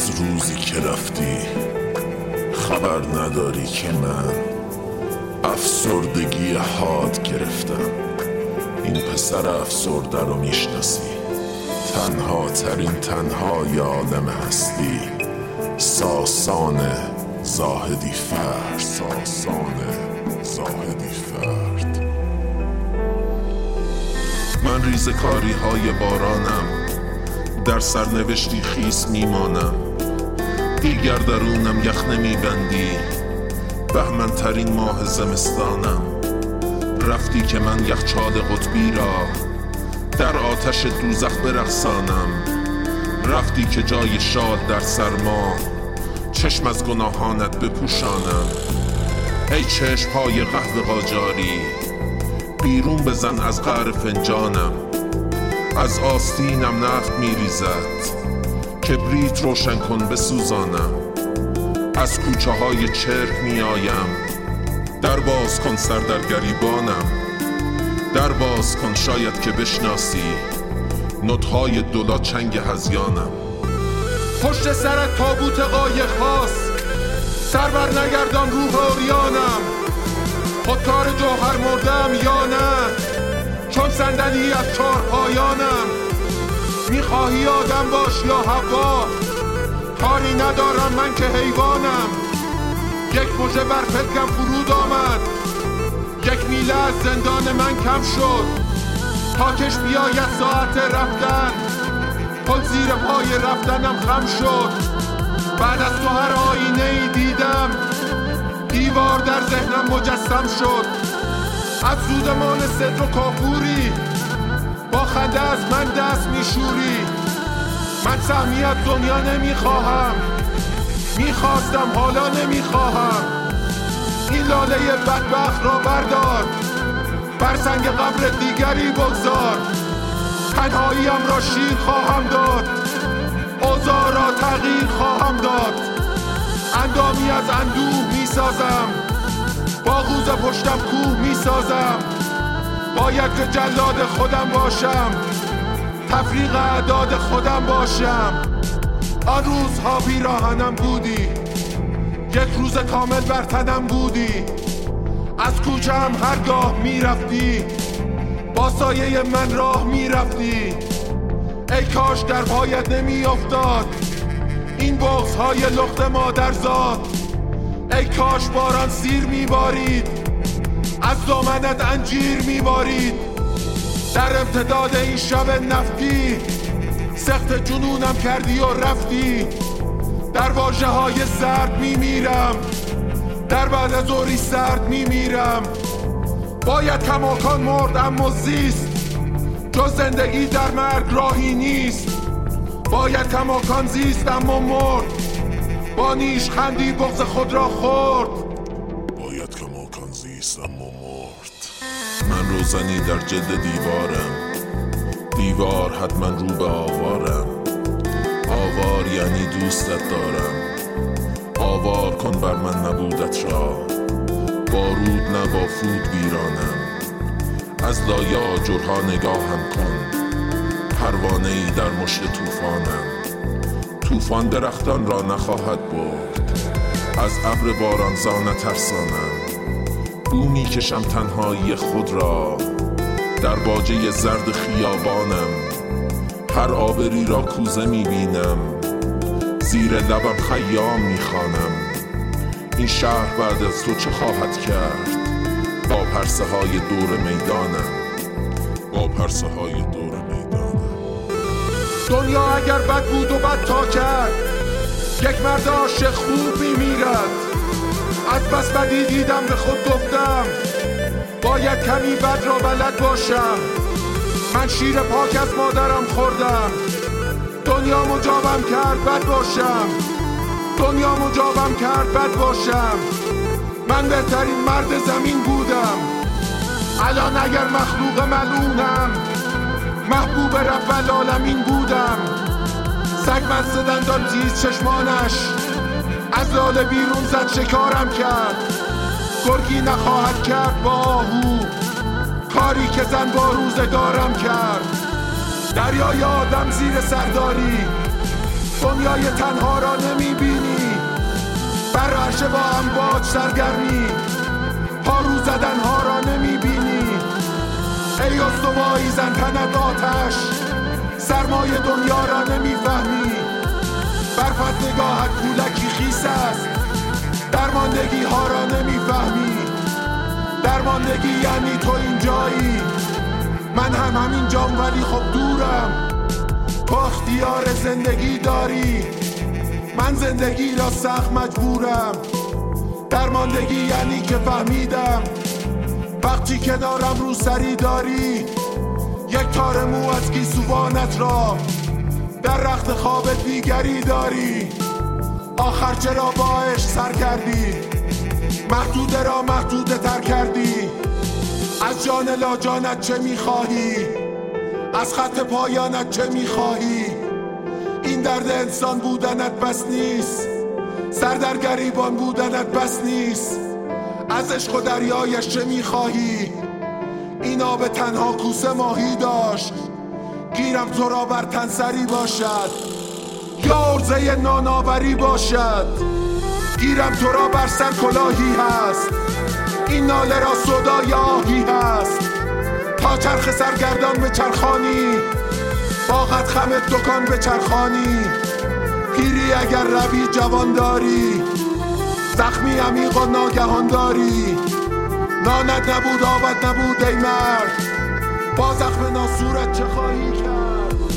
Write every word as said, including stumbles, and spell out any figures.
از روزی که رفتی خبر نداری که من افسردگی حاد گرفتم. این پسر افسرده رو میشناسی، تنها ترین تنهای عالم هستی، ساسان زاهدی فرد، ساسان زاهدی فرد. من ریزکاری های بارانم، در سرنوشتی خیس میمانم. دیگر درونم یخ نمیبندی، بهمن ترین ماه زمستانم. رفتی که من یخچال قطبی را در آتش دوزخ برقصانم. رفتی که جای شال در سرما چشم از گناهانت بپوشانم. ای چشم های قهوه قاجاری، بیرون بزن از قعر فنجانم. از آستینم نفت میریزد، کبریت روشن کن بسوزانم. از کوچه های چرک می آیم، در باز کن سر در گریبانم. در باز کن شاید که بشناسی نوت‌های دولا چنگ هزیانم. پشت سرت تابوت قایق هاست، سر بر نگردان روح اوریانم. خودکار جوهر مردم یا نه، چون صندلی از چار پایانم. میخواهی آدم باش یا حوا، کاری ندارم من که حیوانم. یک مژه بر پلکم فرود آمد، یک میله از زندان من کم شد. تا کش بیاید ساعت رفتن، پل زیر پای رفتنم خم شد. بعد از تو هر آینه ای دیدم، دیوار در ذهنم مجسم شد. از سودمان صدر و کافوری، با خنده از من دست میشوری. من سهمی از دنیا نمیخواهم، میخواستم حالا نمیخواهم. این لاله بدبخت را بردار، بر سنگ قبر دیگری بگذار. تنهاییم را شیر خواهم داد، اوضاع را تغییر خواهم داد. اندامی از اندوه میسازم، با غوز پشتم کوه میسازم. باید که جلاد خودم باشم، تفریق اعداد خودم باشم. آن روزها پیراهنم بودی، یک روز کامل بر تنم بودی. از کوچه هم هرگاه میرفتی، با سایه من راه میرفتی. ای کاش در پایت نمی افتاد این بغض های لخت مادرزاد. ای کاش باران سیر میبارید، از دامنت انجیر میبارید. در امتداد این شب نفتی، سخت جنونم کردی و رفتی. در واژه های سرد میمیرم، در بعد از ظهری سرد میمیرم. باید کماکان مرد اما زیست، جز زندگی در مرگ راهی نیست. باید کماکان زیست اما مرد، با نیش خندی بغض خود را خورد. باید کماکان زیست اما مرد. من روزنی در جلد دیوارم، دیوار حتما رو به آوارم. آوار یعنی دوستت دارم، آوار کن بر من نبودت را. بارود نبافود ویرانم، از لایه آجرها نگاهم کن. پروانه ای در مشت طوفانم، طوفان درختان را نخواهد برد. از ابر بارانزا نترسانم، بو میکشم تنهایی خود را در باجه زرد خیابانم. هر آبری را کوزه میبینم، زیر لبم خیام میخوانم. این شهر بعد از تو چه خواهد کرد، با پرسه های دور میدانم، با پرسه های دور میدانم. دنیا اگر بد بود و بد تا کرد، یک مرد عاشق خوب میمیرد. از بس بدی دیدم به خود گفتم، باید کمی بد را بلد باشم. من شیر پاک از مادرم خوردم، دنیا مجابم کرد بد باشم. دنیا مجابم کرد بد باشم. من بهترین مرد زمین بودم، الان اگر مخلوق ملعونم، محبوب رب العالمین بودم. سگ مست دندان تیز چشمانش از لاله بیرون زد شکارم کرد. گرگی نخواهد کرد با آهو، کاری که زن با روزگارم کرد. دریای آدم زیر سرداری، دنیای تنها را نمیبینی، بر عرشه با امواج سرگرمی، پارو زدن ها را نمیبینی. ای استوایی زن تنت آتش، سرمای دنیا را نمیفهمی. برفت نگاهت پولکی خیس است، درماندگی ها را نمیفهمی. درماندگی یعنی تو اینجایی، من هم همین جام ولی خب دورم. تو اختیار زندگی داری، من زندگی را سخت مجبورم. درماندگی یعنی که فهمیدم وقتی کنارم رو سری داری، یک تار مو از گیسوانت را در رخت خوابت دیگری داری. آخر چرا با عشق سر کردی، محدوده را محدوده تر کردی. از جان لا جانت چه میخواهی، از خط پایانت چه میخواهی. این درد انسان بودنت بس نیست، سر در گریبان بودنت بس نیست. از عشق و دریایش چه میخواهی، این آب تنها کوسه ماهی داشت. گیرم تو را بر تن سری باشد یا عرضه ناناوری باشد. گیرم تو را بر سر کلاهی هست، این ناله را صدای آهی هست. تا چرخ سرگردان به چرخانی، باغت خمت دکان به چرخانی. پیری اگر روی جوان داری، زخمی عمیق و ناگهان داری. نانت نبود آبت نبود ای مرد، با زخم ناسورت چه خواهی کرد.